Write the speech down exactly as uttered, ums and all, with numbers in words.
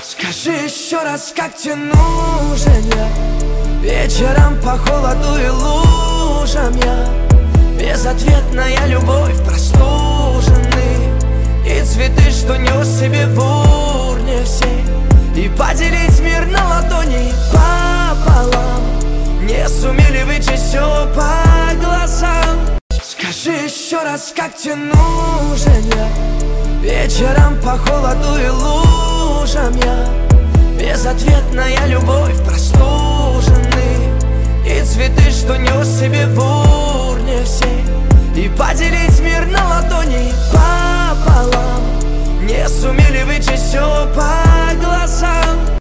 Скажи еще раз, как тебе нужен я. Вечером по холоду и лужам я. Безответная любовь простуженный. И цветы, что нес себе в урне всей. И поделить мир на ладони пополам. Не сумели вычесть все по глазам. Скажи еще раз, как тебе нужен я. Вечером по холоду и лужам я. Безответная любовь простуженный. И цветы, что нес себе в